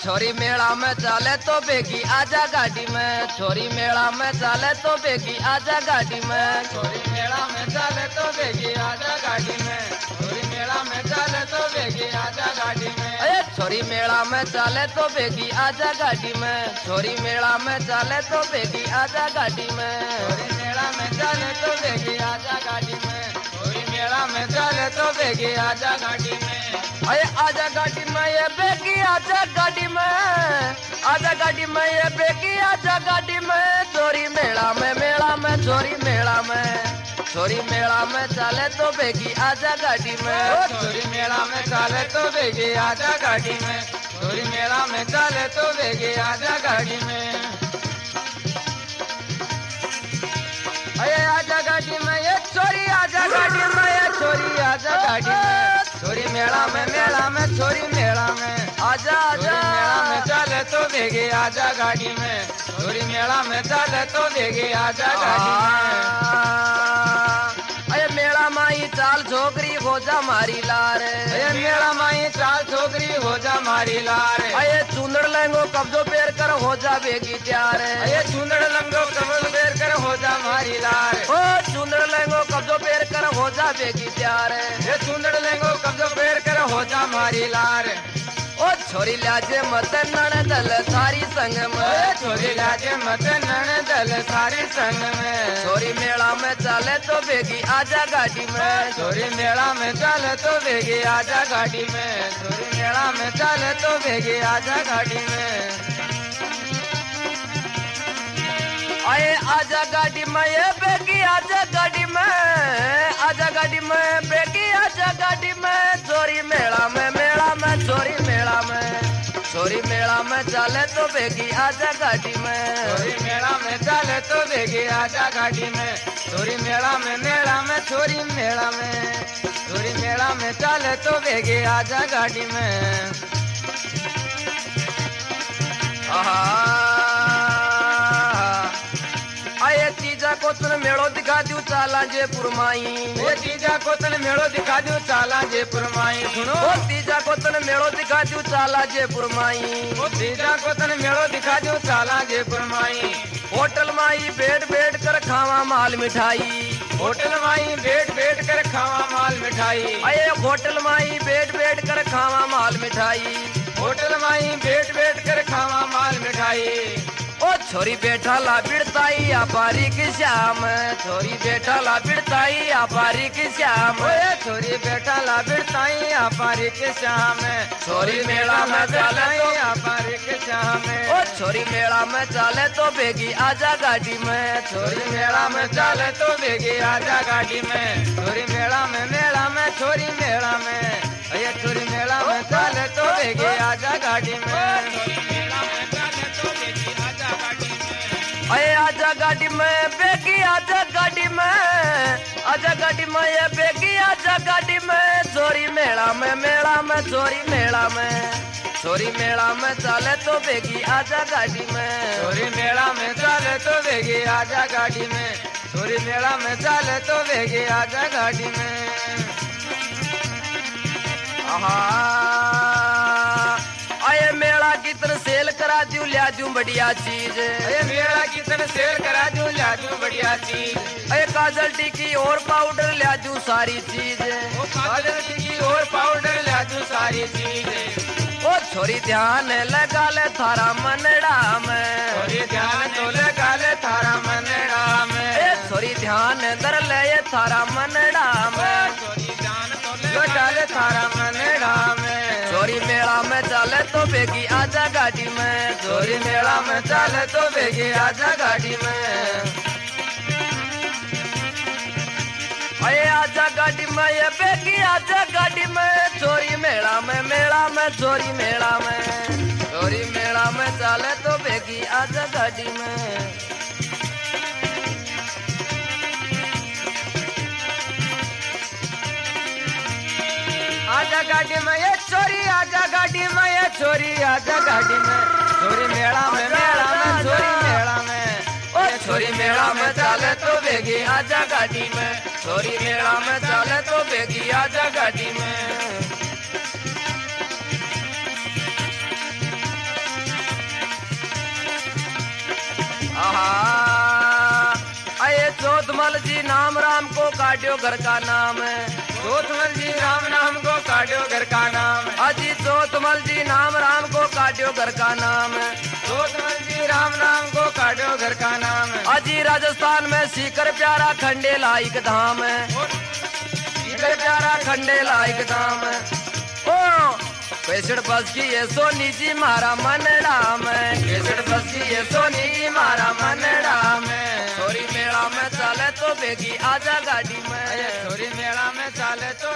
छोरी मेला में चाले तो बेगी आजा गाड़ी में, छोरी मेला में चाले तो बेगी आजा गाड़ी में, छोरी मेला में चाले तो बेगी आजा गाड़ी में, छोरी मेला में चाले तो बेगी आजा गाड़ी में, अरे छोरी मेला में चाले तो बेगी आजा गाड़ी में, छोरी मेला में चाले तो बेगी आजा गाड़ी में, छोरी मेला में चाले तो बेगी आजा गाड़ी में, छोरी मेला में चाले तो बेगी आजा गाड़ी में, अरे आजा गाड़ी में ये बेगी आजा गाड़ी में, आजा गाड़ी में ये बेगी आजा गाड़ी में, छोरी मेला में छोरी मेला में, छोरी मेला में चाले तो बेगी आजा गाड़ी में, छोरी मेला में चाले तो बेगी आजा गाड़ी में, छोरी मेला में चाले तो बेगी आजा गाड़ी में, अरे आजा गाड़ी में ये छोरी आजा गाड़ी में, ये छोरी आजा गाड़ी में, छोरी मेला में छोरी मेला में आजा छोरी आजा मेला में चाले तो बेगी आजा गाड़ी में, छोरी मेला में चाले तो बेगी आजा गाड़ी में, अरे मेला माई चाल छोकरी हो जा मारी लार, अरे मेला माई चाल छोकरी हो जा मारी लार, अरे चुंदड़ लेंगो कब्जो पेर कर हो जा बेगी तैयार, अरे चुंदड़ लंगो कमल बेर कर हो जा मारी लार, ओ चुंदड़ लेंगो कब्जो पेर कर हो जा बेगी तैयार, ये चुंदड़ लेंगो कब्जो पेर कर हो जा मारी लार, ओ छोरी लाजे मत नण दल सारी संग में, छोरी लाजे मत नण दल सारी संग में, छोरी मेला में चाले तो बेगी आजा गाड़ी में, छोरी मेला में चाले तो बेगी आजा गाड़ी में, छोरी मेला में चाले तो बेगी आजा गाड़ी में, आए आजा गाड़ी में ये बेगी आजा गाड़ी में, आजा गाड़ी में बेगी आजा गाड़ी में, छोरी मेला में छोरी मेला में, छोरी मेला में चाले तो बेगी आजा गाड़ी में, छोरी मेला में चाले तो बेगी आजा गाड़ी में, छोरी मेला में छोरी मेला में, छोरी मेला में चाले तो बेगी आजा गाड़ी में, आहा आए तीजा कोतन मेड़ो दिखा दू चाला जयपुर माई, ये तीजा कोतन मेड़ो दिखा दू चाला जयपुर माई, सुनो ओ तीजा कोतन मेड़ो दिखा दू चाला जयपुर माई, वो तीजा कोतन मेड़ो दिखा दू चाला जयपुर माई, होटल माई बैठ बैठ कर खावा माल मिठाई, होटल माई बैठ बैठ कर खावा माल मिठाई, अये होटल माई बैठ बैठ कर खावा माल मिठाई, होटल माई बैठ बैठ कर खावा माल मिठाई, ओ छोरी बैठा ला बिड़ताई आपारी की श्याम, छोरी बैठा ला बिड़ताई आपारी की श्याम, ओए छोरी बेटा ला बिरताई आपारी के शाम, छोरी मेला में चाले तो आपारी के शाम, ओ छोरी मेला में चाले तो बेगी आजा गाड़ी में, छोरी मेला में चाले तो बेगी आजा गाड़ी में, छोरी मेला में छोरी मेला में, ये छोरी मेला में चाले तो बेगी आजा गाड़ी में, अये आजा गाड़ी में बेगी आजा गाड़ी में, आजा गाड़ी में ये बेगी आजा गाड़ी में, छोरी मेला में छोरी मेला में, छोरी मेला में चाले तो बेगी आजा गाड़ी में, छोरी मेला में चाले तो बेगी आजा गाड़ी में, छोरी मेला में चाले तो बेगी आजा गाड़ी में, आहा आये मेला की तरह सेल करा दू लिया दू बढ़िया चीज, अरे मेला की तरह सेल करा दूं ला दूं बढ़िया चीज, अये काजल टिकी और पाउडर लिया दू सारी चीज, वो काजल टिकी और पाउडर ला दूं सारी चीज, ओ छोरी ध्यान लगा ले थारा मनड़ा में, छोरी ध्यान तो लगा ले थारा मनड़ा में, ए छोरी ध्यान दर ले ये थारा मनड़ा में, छोरी ध्यान तो लगा ले थारा मनड़ा में, छोरी मेला में चाले तो बेगी आजा गाड़ी में, छोरी मेला में चाले तो बेगी आजा गाड़ी में, अये आजा गाड़ी में ये बेगी आजा गाड़ी में, छोरी मेला में छोरी मेला में, छोरी मेला में चाले तो बेगी आजा गाड़ी में, आजा गाड़ी में ये छोरी आजा गाड़ी में ये छोरी आजा गाड़ी में, छोरी मेला में छोरी मेला में, ओ छोरी मेला में चाले तो बेगी आजा गाड़ी में, छोरी मेला में चाले तो बेगी आजा गाड़ी में, जोतमल जी नाम राम को काट्यो घर का नाम है। जोतमल जी राम नाम को काट्यो घर का नाम। अजी जोतमल जी नाम राम को काट्यो घर का नाम है। जोतमल जी राम नाम को काट्यो घर का नाम। अजी राजस्थान में सीकर प्यारा खंडे लाइक धाम है। सीकर प्यारा खंडे लाइक धाम है। ओ कैसठ बस की ये सोनी जी मारा मनड़ा में। कैसठ बस की ये सोनी जी मारा मनड़ा में। छोरी मेला में चले तो बेगी आजा गाड़ी में। छोरी मेला में चाले तो